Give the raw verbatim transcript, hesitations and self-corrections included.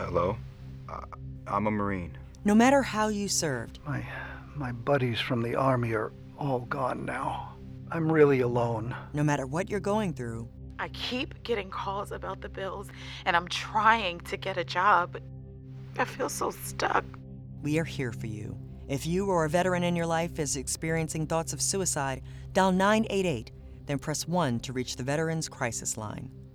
Hello? Uh, I'm a Marine. No matter how you served, My, my buddies from the Army are all gone now. I'm really alone. no matter what you're going through, I keep getting calls about the bills, and I'm trying to get a job. I feel so stuck. we are here for you. If you or a veteran in your life is experiencing thoughts of suicide, dial nine eight eight, then press one to reach the Veterans Crisis Line.